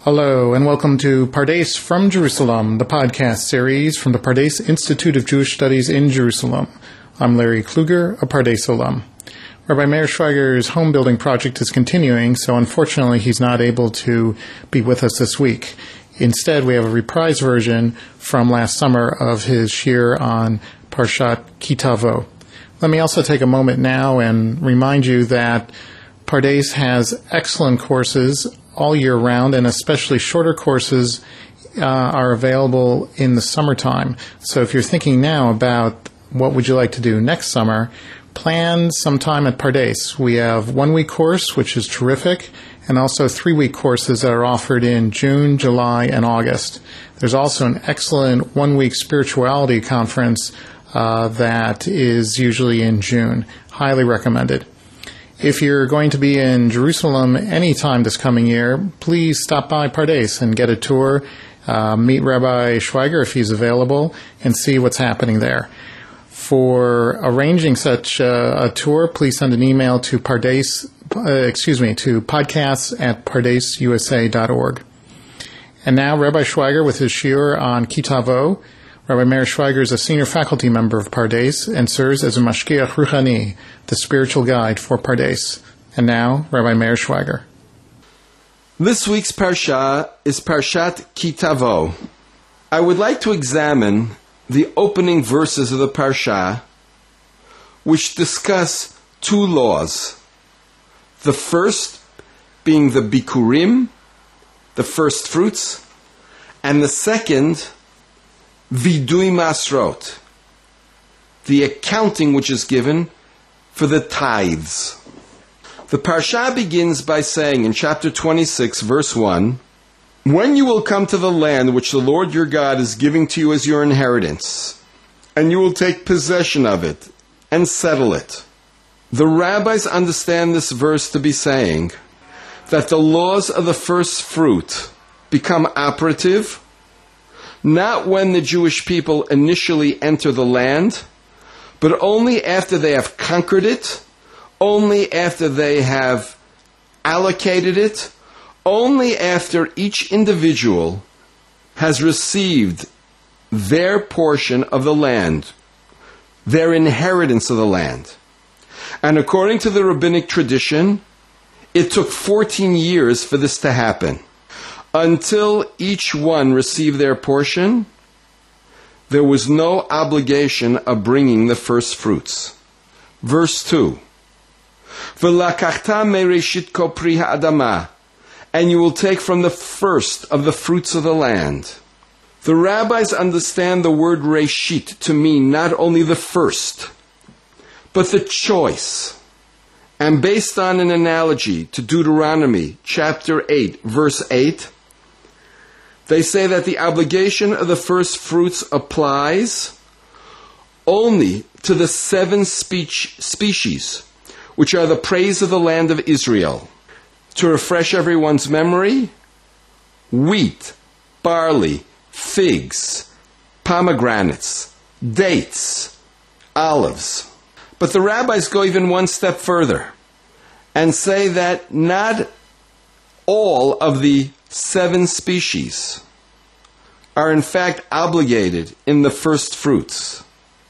Hello, and welcome to Pardes from Jerusalem, the podcast series from the Pardes Institute of Jewish Studies in Jerusalem. I'm Larry Kluger, a Pardes alum. Rabbi Meir Schweiger's home building project is continuing, so unfortunately he's not able to be with us this week. Instead, we have a reprise version from last summer of his shiur on Parshat Ki Tavo. Let me also take a moment now and remind you that Pardes has excellent courses all year round, and especially shorter courses are available in the summertime. So if you're thinking now about what would you like to do next summer, plan some time at Pardes. We have 1 week course, which is terrific, and also 3-week courses that are offered in June, July, and August. There's also an excellent 1-week spirituality conference that is usually in June. Highly recommended. If you're going to be in Jerusalem anytime this coming year, please stop by Pardes and get a tour, meet Rabbi Schweiger if he's available, and see what's happening there. For arranging such a tour, please send an email to podcasts@pardesusa.org. And now Rabbi Schweiger with his shiur on Ki Tavo. Rabbi Meir Schweiger is a senior faculty member of Pardes and serves as a mashgiach ruchani, the spiritual guide for Pardes. And now, Rabbi Meir Schweiger. This week's parsha is Parshat Ki Tavo. I would like to examine the opening verses of the parsha, which discuss 2 laws. The first being the bikurim, the first fruits, and the second, vidui masrot, the accounting which is given for the tithes. The parsha begins by saying in chapter 26, verse 1, "When you will come to the land which the Lord your God is giving to you as your inheritance, and you will take possession of it and settle it." The rabbis understand this verse to be saying that the laws of the first fruit become operative not when the Jewish people initially enter the land, but only after they have conquered it, only after they have allocated it, only after each individual has received their portion of the land, their inheritance of the land. And according to the rabbinic tradition, it took 14 years for this to happen. Until each one received their portion, there was no obligation of bringing the first fruits. Verse 2, "V'lakachta mereshit ko pri ha'adama," and you will take from the first of the fruits of the land. The rabbis understand the word reshit to mean not only the first, but the choice. And based on an analogy to Deuteronomy chapter 8, verse 8, they say that the obligation of the first fruits applies only to the 7 species, which are the praise of the land of Israel. To refresh everyone's memory, wheat, barley, figs, pomegranates, dates, olives. But the rabbis go even one step further and say that not all of the 7 species are in fact obligated in the first fruits.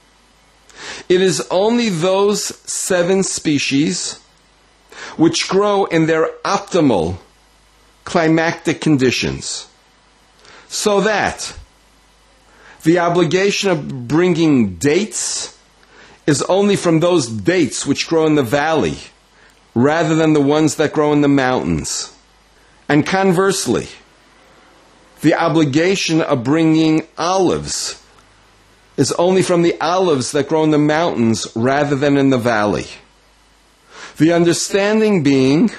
It is only those 7 species which grow in their optimal climactic conditions, so that the obligation of bringing dates is only from those dates which grow in the valley rather than the ones that grow in the mountains. And conversely, the obligation of bringing olives is only from the olives that grow in the mountains rather than in the valley. The understanding being,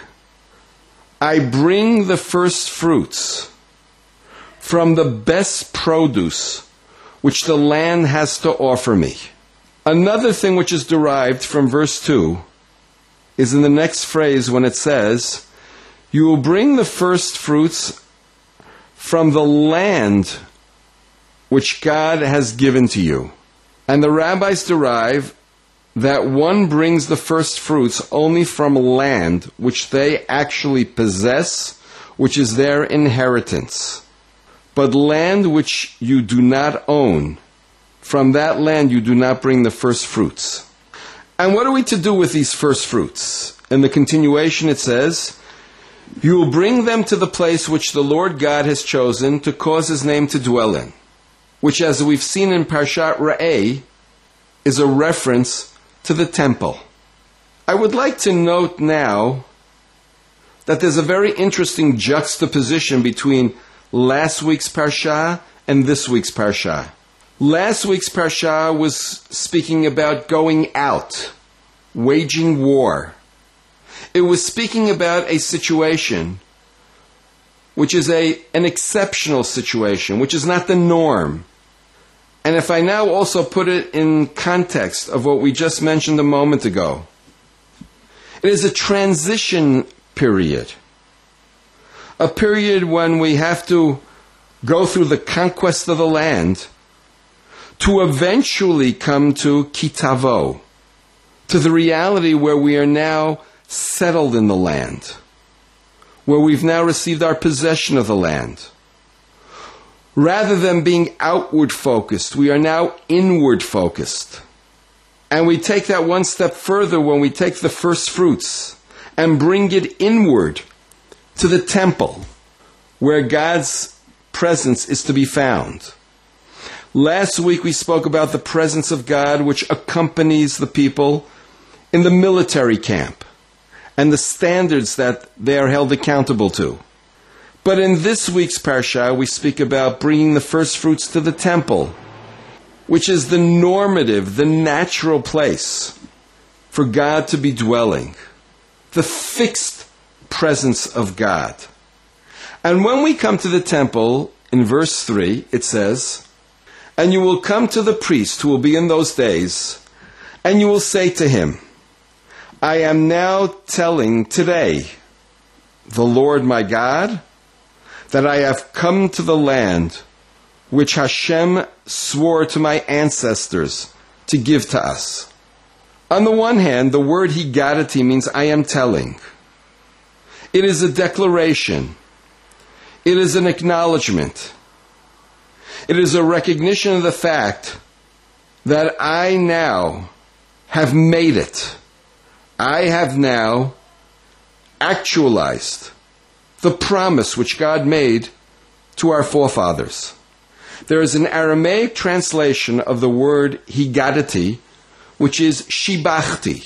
I bring the first fruits from the best produce which the land has to offer me. Another thing which is derived from verse 2 is in the next phrase when it says, "You will bring the first fruits from the land which God has given to you." And the rabbis derive that one brings the first fruits only from land which they actually possess which is their inheritance. But land which you do not own, from that land you do not bring the first fruits. And what are we to do with these first fruits? In the continuation it says, you will bring them to the place which the Lord God has chosen to cause His name to dwell in, which, as we've seen in Parshat Re'eh, is a reference to the temple. I would like to note now that there's a very interesting juxtaposition between last week's Parsha and this week's Parsha. Last week's Parsha was speaking about going out, waging war. It was speaking about a situation which is an exceptional situation, which is not the norm. And if I now also put it in context of what we just mentioned a moment ago, it is a transition period. A period when we have to go through the conquest of the land to eventually come to Kitavo, to the reality where we are now settled in the land, where we've now received our possession of the land. Rather than being outward focused, we are now inward focused. And we take that one step further when we take the first fruits and bring it inward to the temple, where God's presence is to be found. Last week we spoke about the presence of God which accompanies the people in the military camp and the standards that they are held accountable to. But in this week's Parsha, we speak about bringing the first fruits to the temple, which is the normative, the natural place for God to be dwelling, the fixed presence of God. And when we come to the temple, in verse 3, it says, and you will come to the priest who will be in those days, and you will say to him, I am now telling today the Lord my God that I have come to the land which Hashem swore to my ancestors to give to us. On the one hand, the word higadati means I am telling. It is a declaration. It is an acknowledgement. It is a recognition of the fact that I now have made it. I have now actualized the promise which God made to our forefathers. There is an Aramaic translation of the word higadati, which is shibachti.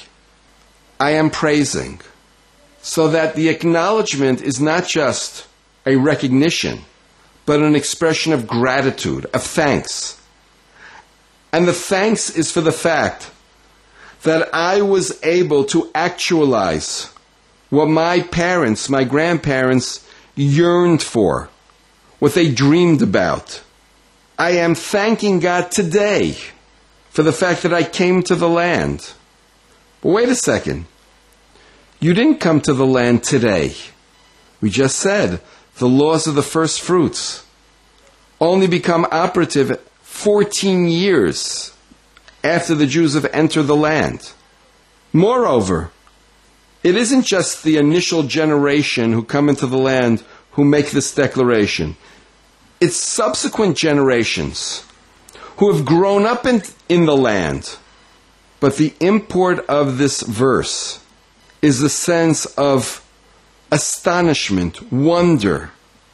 I am praising. So that the acknowledgement is not just a recognition, but an expression of gratitude, of thanks. And the thanks is for the fact that I was able to actualize what my parents, my grandparents yearned for, what they dreamed about. I am thanking God today for the fact that I came to the land. But wait a second. You didn't come to the land today. We just said the laws of the first fruits only become operative 14 years after the Jews have entered the land. Moreover, it isn't just the initial generation who come into the land who make this declaration. It's subsequent generations who have grown up in the land. But the import of this verse is the sense of astonishment, wonder,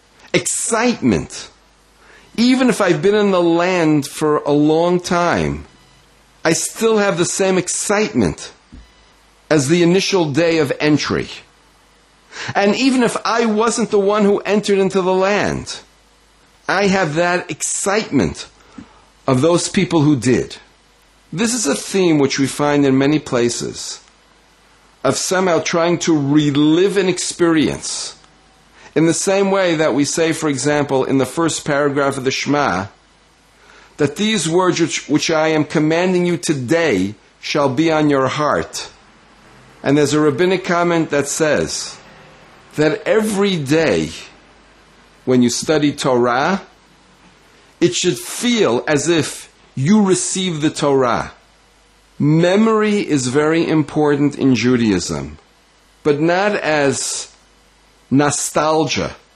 excitement. Even if I've been in the land for a long time, I still have the same excitement as the initial day of entry. And even if I wasn't the one who entered into the land, I have that excitement of those people who did. This is a theme which we find in many places, of somehow trying to relive an experience. In the same way that we say, for example, in the first paragraph of the Shema, that these words which I am commanding you today shall be on your heart. And there's a rabbinic comment that says that every day when you study Torah, it should feel as if you receive the Torah. Memory is very important in Judaism, but not as nostalgia,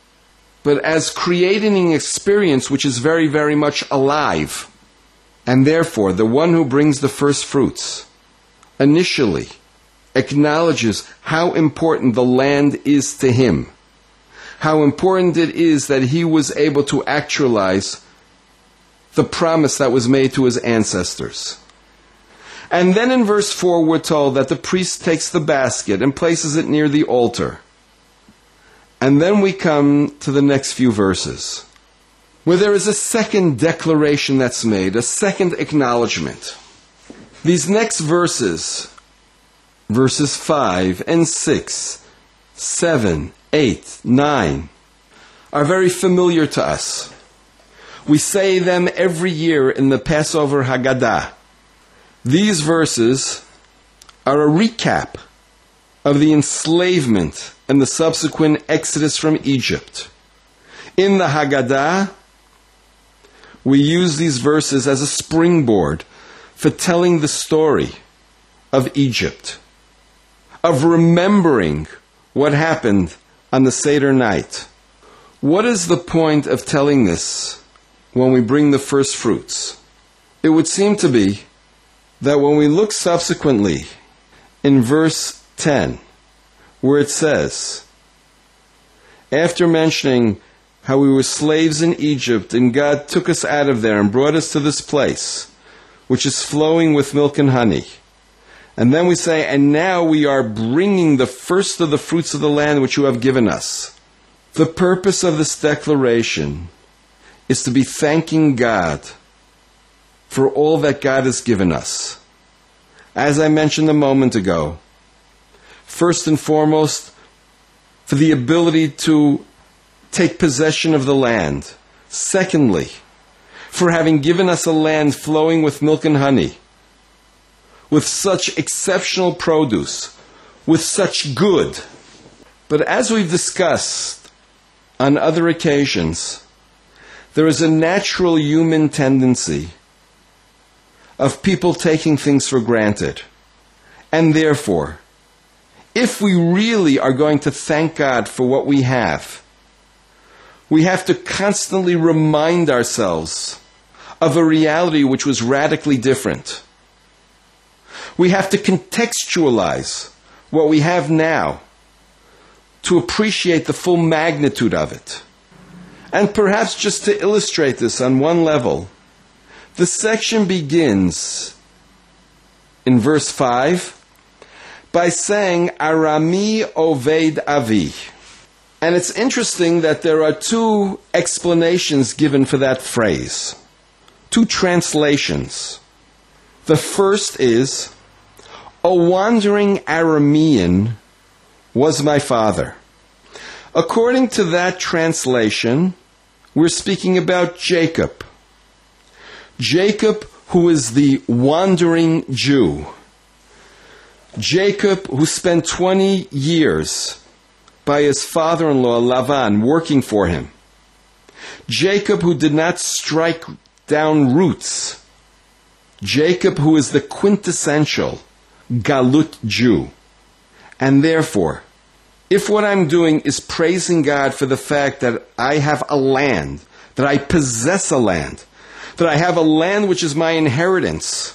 but as creating an experience which is very, very much alive. And therefore, the one who brings the first fruits initially acknowledges how important the land is to him, how important it is that he was able to actualize the promise that was made to his ancestors. And then in verse 4 we're told that the priest takes the basket and places it near the altar. And then we come to the next few verses, where there is a second declaration that's made, a second acknowledgement. These next verses, verses 5 and 6, 7, 8, 9, are very familiar to us. We say them every year in the Passover Haggadah. These verses are a recap of the enslavement and the subsequent exodus from Egypt. In the Haggadah, we use these verses as a springboard for telling the story of Egypt, of remembering what happened on the Seder night. What is the point of telling this when we bring the first fruits? It would seem to be that when we look subsequently in verse 10, where it says, after mentioning how we were slaves in Egypt and God took us out of there and brought us to this place, which is flowing with milk and honey. And then we say, and now we are bringing the first of the fruits of the land which you have given us. The purpose of this declaration is to be thanking God for all that God has given us. As I mentioned a moment ago, first and foremost, for the ability to take possession of the land. Secondly, for having given us a land flowing with milk and honey, with such exceptional produce, with such good. But as we've discussed on other occasions, there is a natural human tendency of people taking things for granted. And therefore, if we really are going to thank God for what we have to constantly remind ourselves of a reality which was radically different. We have to contextualize what we have now to appreciate the full magnitude of it. And perhaps just to illustrate this on one level, the section begins in verse 5 by saying, Arami Oved Avi. And it's interesting that there are two explanations given for that phrase, two translations. The first is, a wandering Aramean was my father. According to that translation, we're speaking about Jacob. Jacob, who is the wandering Jew. Jacob, who spent 20 years by his father-in-law Lavan working for him. Jacob, who did not strike down roots. Jacob, who is the quintessential Galut Jew. And therefore, if what I'm doing is praising God for the fact that I have a land, that I possess a land, that I have a land which is my inheritance,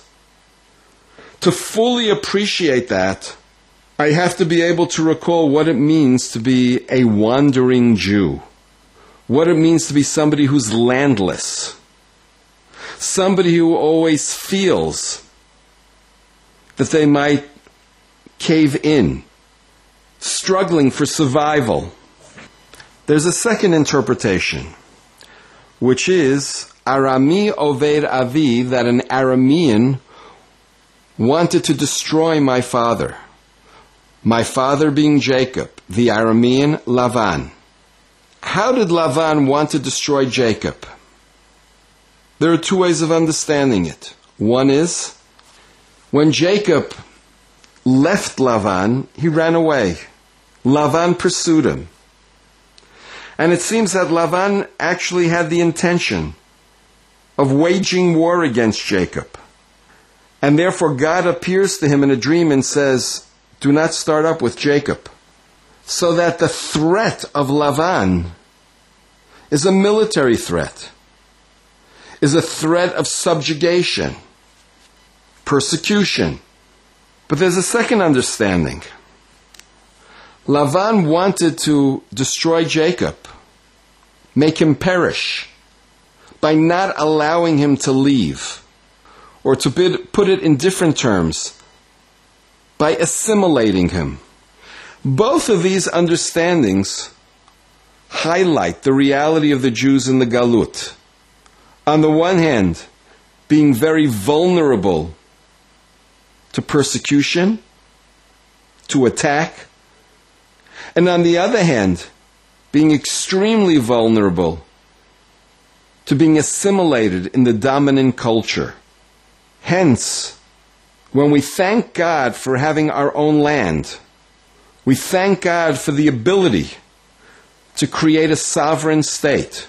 to fully appreciate that, I have to be able to recall what it means to be a wandering Jew, what it means to be somebody who's landless, somebody who always feels that they might cave in, struggling for survival. There's a second interpretation, which is Arami Oved Avi, that an Aramean wanted to destroy my father being Jacob, the Aramean Lavan. How did Lavan want to destroy Jacob? There are two ways of understanding it. One is, when Jacob left Lavan, he ran away. Lavan pursued him. And it seems that Lavan actually had the intention of waging war against Jacob. And therefore God appears to him in a dream and says, do not start up with Jacob. So that the threat of Lavan is a military threat, is a threat of subjugation, persecution. But there's a second understanding. Lavan wanted to destroy Jacob, make him perish, by not allowing him to leave, or to put it in different terms, by assimilating him. Both of these understandings highlight the reality of the Jews in the Galut. On the one hand, being very vulnerable to persecution, to attack, and on the other hand, being extremely vulnerable to being assimilated in the dominant culture. Hence, when we thank God for having our own land, we thank God for the ability to create a sovereign state,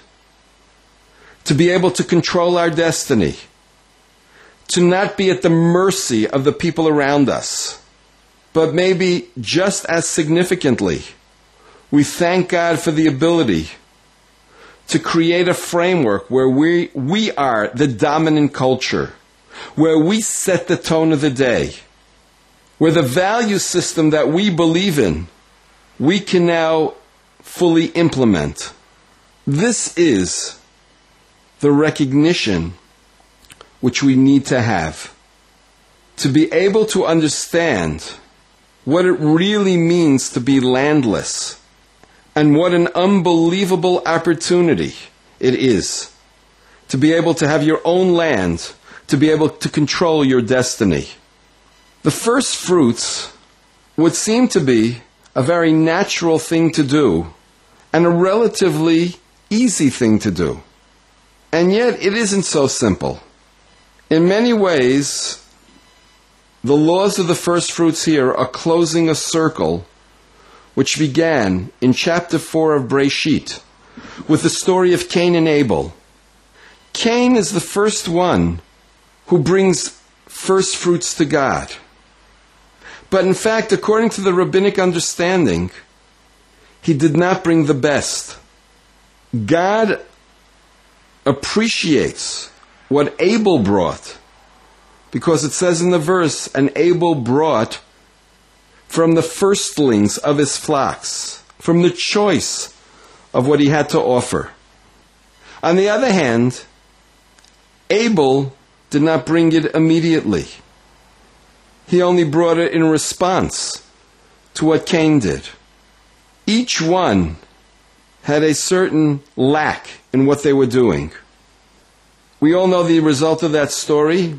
to be able to control our destiny, to not be at the mercy of the people around us. But maybe just as significantly, we thank God for the ability to create a framework where we are the dominant culture, where we set the tone of the day, where the value system that we believe in, we can now fully implement. This is the recognition which we need to have, to be able to understand what it really means to be landless, and what an unbelievable opportunity it is to be able to have your own land, to be able to control your destiny. The first fruits would seem to be a very natural thing to do and a relatively easy thing to do. And yet it isn't so simple. In many ways, the laws of the first fruits here are closing a circle which began in chapter 4 of Breshit with the story of Cain and Abel. Cain is the first one who brings first fruits to God. But in fact, according to the rabbinic understanding, he did not bring the best. God appreciates what Abel brought, because it says in the verse, and Abel brought from the firstlings of his flocks, from the choice of what he had to offer. On the other hand, Abel did not bring it immediately. He only brought it in response to what Cain did. Each one had a certain lack in what they were doing. We all know the result of that story.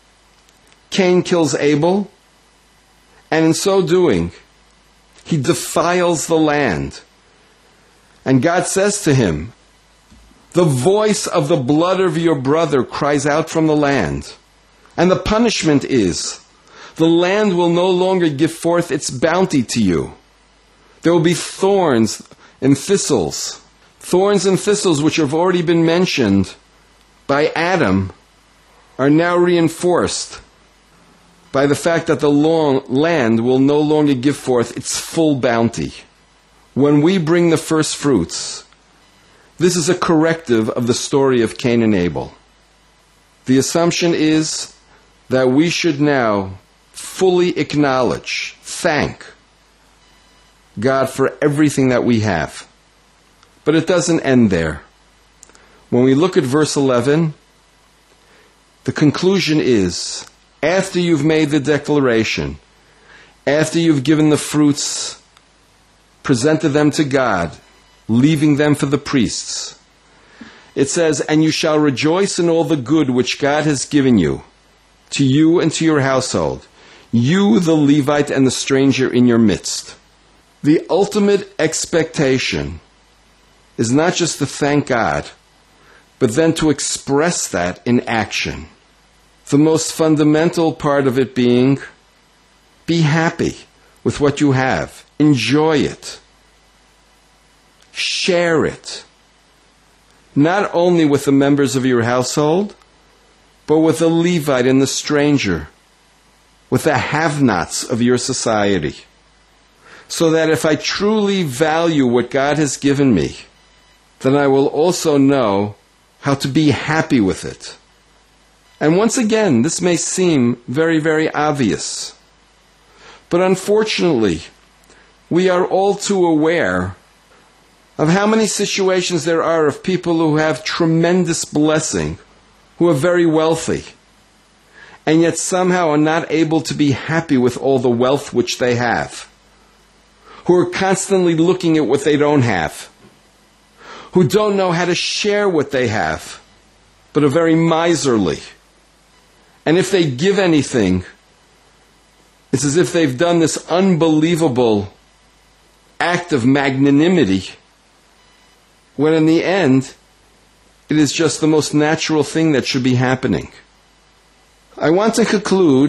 Cain kills Abel, and in so doing, he defiles the land. And God says to him, the voice of the blood of your brother cries out from the land. And the punishment is, the land will no longer give forth its bounty to you. There will be thorns and thistles. Thorns and thistles, which have already been mentioned by Adam, are now reinforced by the fact that the land will no longer give forth its full bounty. When we bring the first fruits, this is a corrective of the story of Cain and Abel. The assumption is that we should now fully acknowledge, thank God for everything that we have. But it doesn't end there. When we look at verse 11, the conclusion is, after you've made the declaration, after you've given the fruits, presented them to God, leaving them for the priests, it says, and you shall rejoice in all the good which God has given you, to you and to your household, you, the Levite, and the stranger in your midst. The ultimate expectation is not just to thank God, but then to express that in action. The most fundamental part of it being, be happy with what you have. Enjoy it. Share it. Not only with the members of your household, but with the Levite and the stranger, with the have-nots of your society. So that if I truly value what God has given me, then I will also know how to be happy with it. And once again, this may seem very, very obvious. But unfortunately, we are all too aware of how many situations there are of people who have tremendous blessing, who are very wealthy, and yet somehow are not able to be happy with all the wealth which they have, who are constantly looking at what they don't have, who don't know how to share what they have, but are very miserly. And if they give anything, it's as if they've done this unbelievable act of magnanimity, when in the end, it is just the most natural thing that should be happening. I want to conclude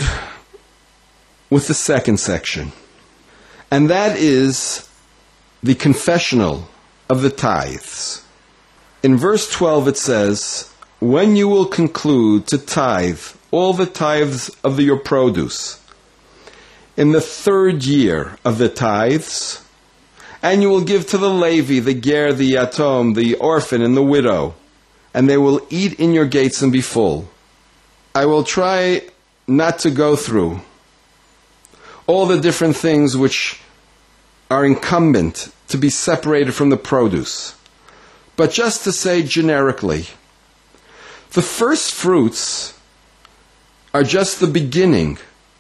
with the second section, and that is the confessional of the tithes. In verse 12 it says, "When you will conclude to tithe all the tithes of your produce, in the 3rd year of the tithes, and you will give to the Levi, the ger, the yatom, the orphan, and the widow, and they will eat in your gates and be full." I will try not to go through all the different things which are incumbent to be separated from the produce, but just to say generically, the first fruits are just the beginning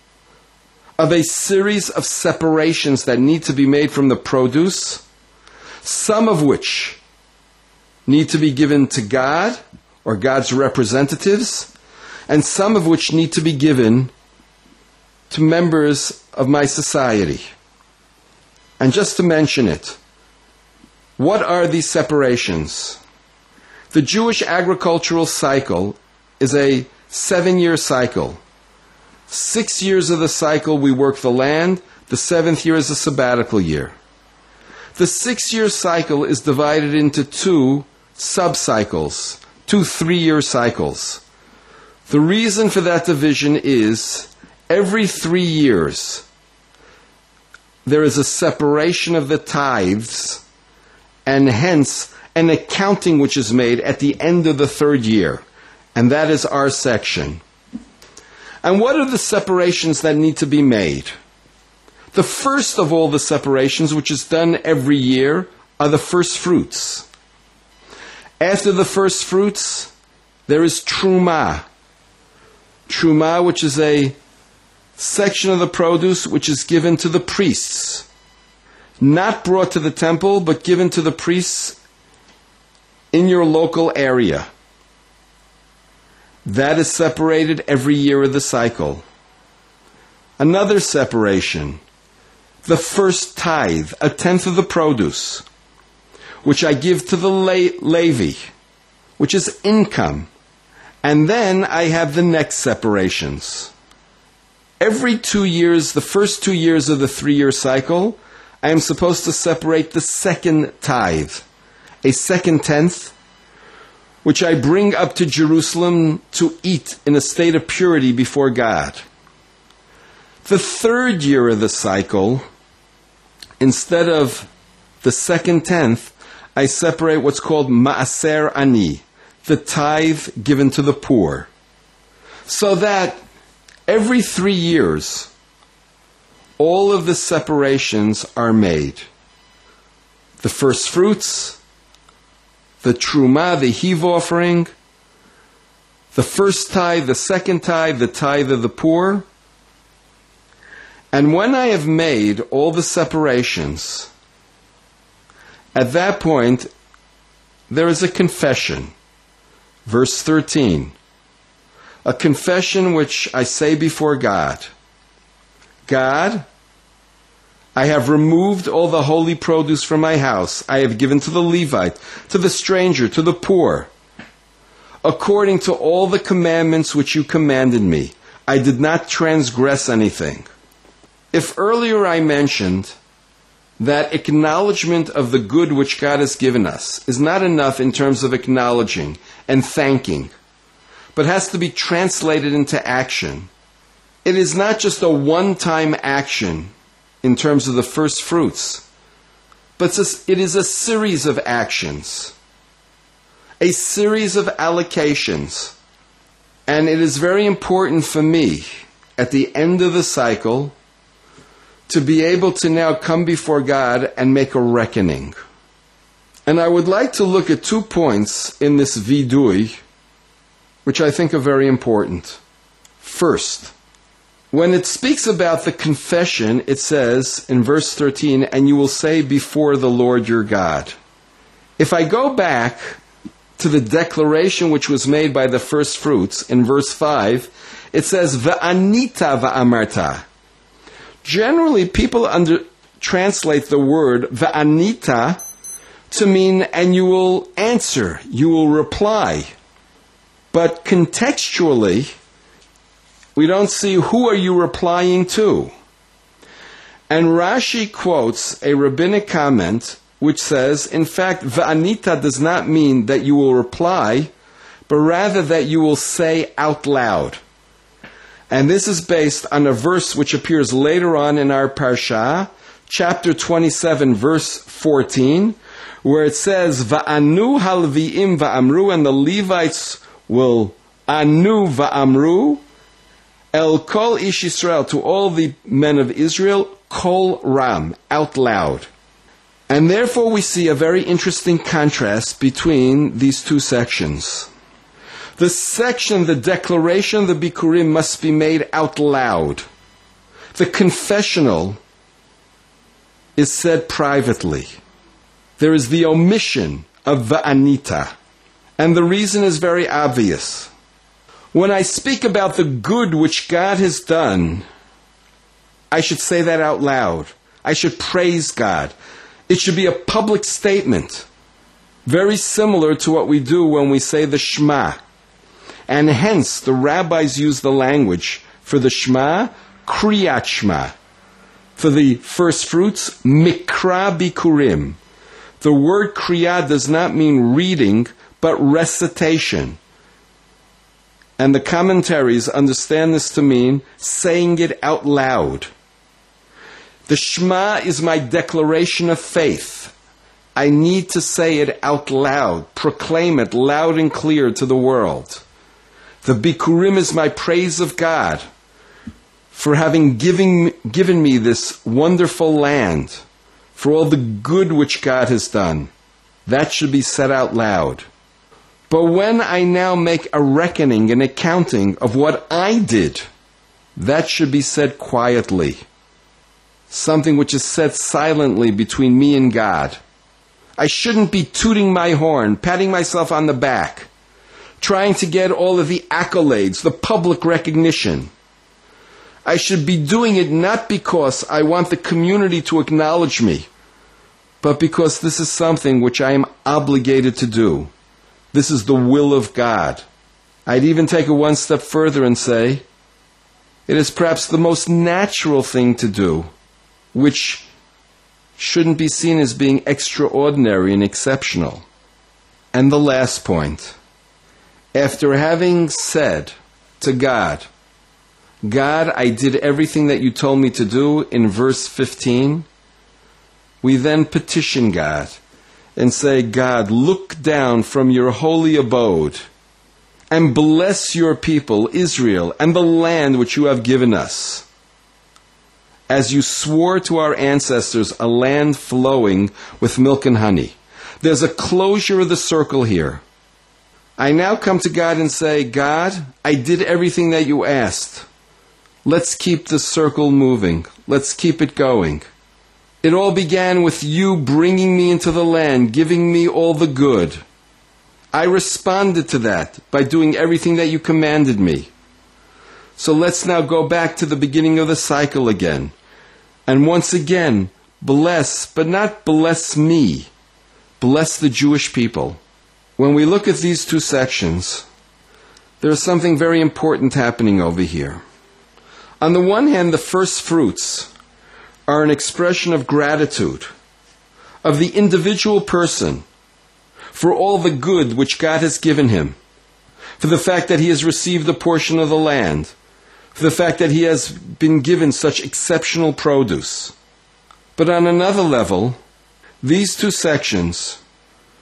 of a series of separations that need to be made from the produce, some of which need to be given to God or God's representatives, and some of which need to be given to members of my society. And just to mention it, what are these separations? The Jewish agricultural cycle is a 7-year cycle. 6 years of the cycle we work the land, the 7th year is a sabbatical year. The 6-year cycle is divided into 2 sub-cycles, 2 3-year cycles. The reason for that division is every 3 years there is a separation of the tithes, and hence an accounting which is made at the end of the 3rd year. And that is our section. And what are the separations that need to be made? The first of all the separations, which is done every year, are the first fruits. After the first fruits, there is truma. Truma, which is a section of the produce which is given to the priests. Not brought to the temple, but given to the priests in your local area. That is separated every year of the cycle. Another separation, the first tithe, 1/10 of the produce, which I give to the Levi, which is income. And then I have the next separations. Every 2 years, the first 2 years of the 3-year cycle, I am supposed to separate the second tithe, a second 10th, which I bring up to Jerusalem to eat in a state of purity before God. The 3rd year of the cycle, instead of the second 10th, I separate what's called Ma'aser Ani, the tithe given to the poor. So that every 3 years, all of the separations are made. The first fruits, the truma, the heave offering, the first tithe, the second tithe, the tithe of the poor. And when I have made all the separations, at that point, there is a confession. Verse 13. A confession which I say before God. God, I have removed all the holy produce from my house. I have given to the Levite, to the stranger, to the poor, according to all the commandments which you commanded me. I did not transgress anything. If earlier I mentioned that acknowledgement of the good which God has given us is not enough in terms of acknowledging and thanking, but has to be translated into action. It is not just a one-time action in terms of the first fruits, but it is a series of actions. a series of allocations. And it is very important for me, at the end of the cycle, to be able to now come before God and make a reckoning. And I would like to look at 2 points in this vidui, which I think are very important. First, when it speaks about the confession, it says in verse 13, and you will say before the Lord your God. If I go back to the declaration which was made by the first fruits in verse 5, it says, Va'anita va'amarta. Generally, people translate the word va'anita to mean, and you will answer, you will reply. But contextually, we don't see who are you replying to. And Rashi quotes a rabbinic comment which says, in fact, va'anita does not mean that you will reply, but rather that you will say out loud. And this is based on a verse which appears later on in our parsha, chapter 27, verse 14, where it says, Va'anu halvi'im va'amru, and the Levites will anu va'amru, el kol ish Yisrael, to all the men of Israel, kol ram, out loud. And therefore we see a very interesting contrast between these 2 sections. The section, the declaration, the Bikurim, must be made out loud. The confessional is said privately. There is the omission of Va'anita. And the reason is very obvious. When I speak about the good which God has done, I should say that out loud. I should praise God. It should be a public statement, very similar to what we do when we say the Shema. And hence, the rabbis use the language for the Shema, Kriyat Shema. For the first fruits, Mikra Bikurim. The word Kriyat does not mean reading, but recitation. And the commentaries understand this to mean saying it out loud. The Shema is my declaration of faith. I need to say it out loud, proclaim it loud and clear to the world. The Bikurim is my praise of God for having given me this wonderful land, for all the good which God has done. That should be said out loud. But when I now make a reckoning, an accounting of what I did, that should be said quietly. Something which is said silently between me and God. I shouldn't be tooting my horn, patting myself on the back, trying to get all of the accolades, the public recognition. I should be doing it not because I want the community to acknowledge me, but because this is something which I am obligated to do. This is the will of God. I'd even take it one step further and say, it is perhaps the most natural thing to do, which shouldn't be seen as being extraordinary and exceptional. And the last point, after having said to God, God, I did everything that you told me to do in verse 15, we then petition God and say, God, look down from your holy abode and bless your people, Israel, and the land which you have given us. As you swore to our ancestors, a land flowing with milk and honey. There's a closure of the circle here. I now come to God and say, God, I did everything that you asked. Let's keep the circle moving. Let's keep it going. It all began with you bringing me into the land, giving me all the good. I responded to that by doing everything that you commanded me. So let's now go back to the beginning of the cycle again. And once again, bless, but not bless me. Bless the Jewish people. When we look at these 2 sections, there is something very important happening over here. On the one hand, the first fruits are an expression of gratitude of the individual person for all the good which God has given him, for the fact that he has received a portion of the land, for the fact that he has been given such exceptional produce. But on another level, these 2 sections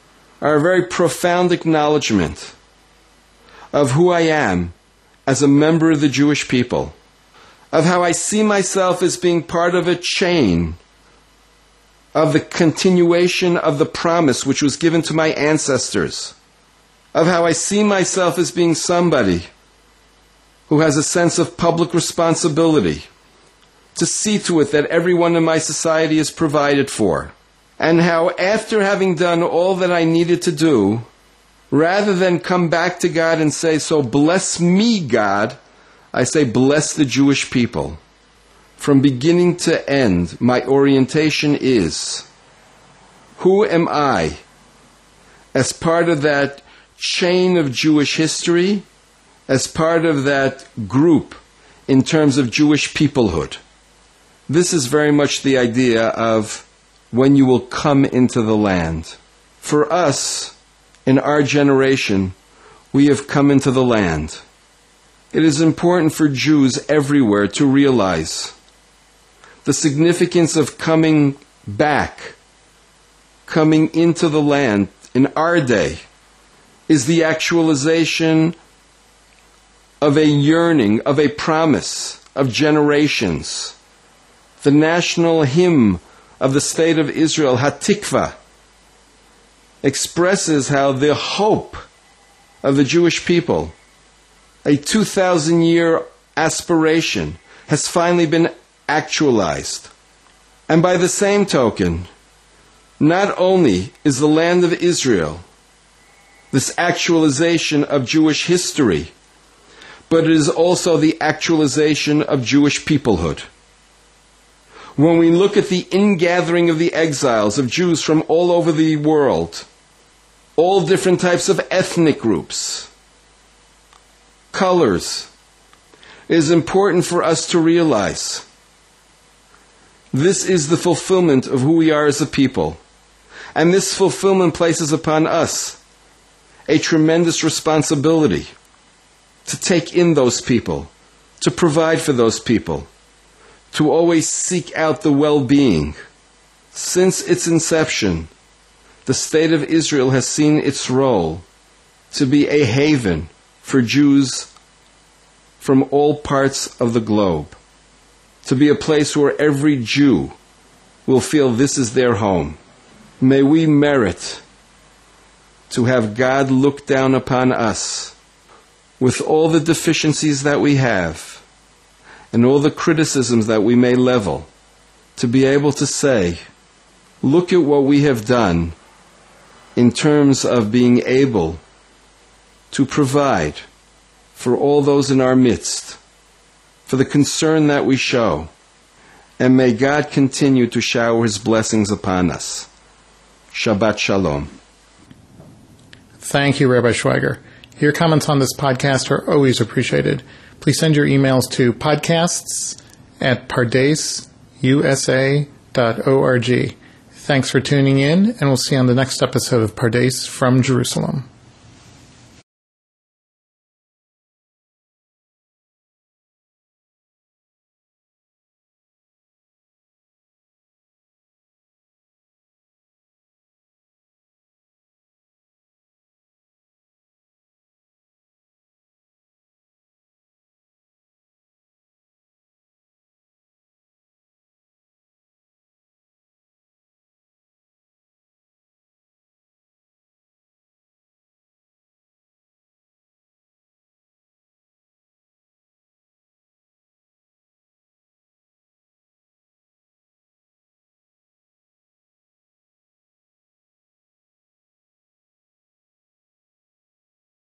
are a very profound acknowledgement of who I am as a member of the Jewish people, of how I see myself as being part of a chain of the continuation of the promise which was given to my ancestors, of how I see myself as being somebody who has a sense of public responsibility to see to it that everyone in my society is provided for, and how after having done all that I needed to do, rather than come back to God and say, so bless me, God, I say, bless the Jewish people. From beginning to end, my orientation is, who am I as part of that chain of Jewish history, as part of that group in terms of Jewish peoplehood? This is very much the idea of when you will come into the land. For us, in our generation, we have come into the land. It is important for Jews everywhere to realize the significance of coming back, coming into the land in our day, is the actualization of a yearning, of a promise of generations. The national hymn of the state of Israel, Hatikva, expresses how the hope of the Jewish people, a 2,000-year aspiration, has finally been actualized. And by the same token, not only is the land of Israel this actualization of Jewish history, but it is also the actualization of Jewish peoplehood. When we look at the ingathering of the exiles of Jews from all over the world, all different types of ethnic groups, colors, it is important for us to realize this is the fulfillment of who we are as a people. And this fulfillment places upon us a tremendous responsibility to take in those people, to provide for those people, to always seek out the well-being. Since its inception, the state of Israel has seen its role to be a haven for Jews from all parts of the globe, to be a place where every Jew will feel this is their home. May we merit to have God look down upon us with all the deficiencies that we have and all the criticisms that we may level, to be able to say, look at what we have done in terms of being able to provide for all those in our midst, for the concern that we show, and may God continue to shower His blessings upon us. Shabbat Shalom. Thank you, Rabbi Schweiger. Your comments on this podcast are always appreciated. Please send your emails to podcasts@pardasusa.org. Thanks for tuning in, and we'll see you on the next episode of Pardes from Jerusalem.